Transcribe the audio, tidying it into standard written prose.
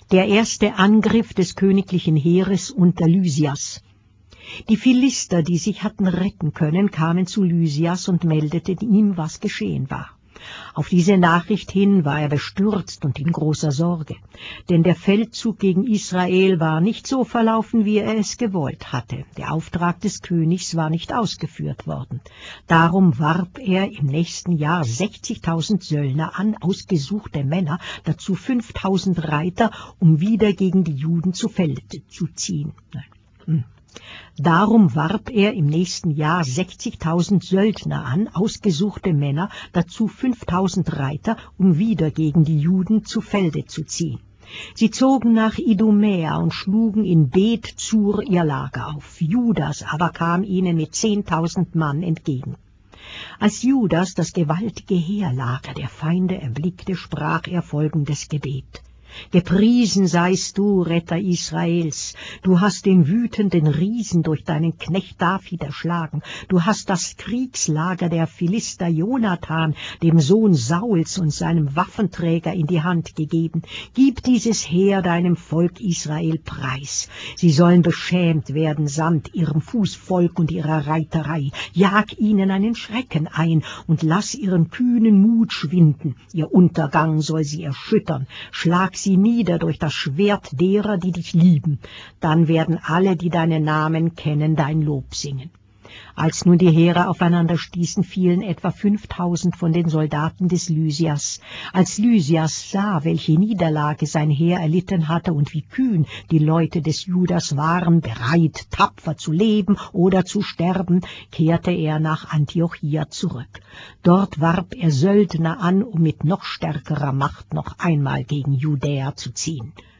Der erste Angriff des königlichen Heeres unter Lysias. Die Philister, die sich hatten retten können, kamen zu Lysias und meldeten ihm, was geschehen war. Auf diese Nachricht hin war er bestürzt und in großer Sorge, denn der Feldzug gegen Israel war nicht so verlaufen, wie er es gewollt hatte. Der Auftrag des Königs war nicht ausgeführt worden. Darum warb er im nächsten Jahr 60.000 Söldner an, ausgesuchte Männer, dazu 5.000 Reiter, um wieder gegen die Juden zu Felde zu ziehen. Darum warb er im nächsten Jahr 60.000 Söldner an, ausgesuchte Männer, dazu 5.000 Reiter, um wieder gegen die Juden zu Felde zu ziehen. Sie zogen nach Idumäa und schlugen in Bet-Zur ihr Lager auf. Judas aber kam ihnen mit 10.000 Mann entgegen. Als Judas das gewaltige Heerlager der Feinde erblickte, sprach er folgendes Gebet: Gepriesen seist du, Retter Israels, du hast den wütenden Riesen durch deinen Knecht David erschlagen, du hast das Kriegslager der Philister Jonathan, dem Sohn Sauls und seinem Waffenträger in die Hand gegeben. Gib dieses Heer deinem Volk Israel preis. Sie sollen beschämt werden samt ihrem Fußvolk und ihrer Reiterei. Jag ihnen einen Schrecken ein und lass ihren kühnen Mut schwinden. Ihr Untergang soll sie erschüttern. Schlag sie nieder durch das Schwert derer, die dich lieben. Dann werden alle, die deinen Namen kennen, dein Lob singen. Als nun die Heere aufeinander stießen, fielen etwa 5.000 von den Soldaten des Lysias. Als Lysias sah, welche Niederlage sein Heer erlitten hatte und wie kühn die Leute des Judas waren, bereit, tapfer zu leben oder zu sterben, kehrte er nach Antiochia zurück. Dort warb er Söldner an, um mit noch stärkerer Macht noch einmal gegen Judäa zu ziehen.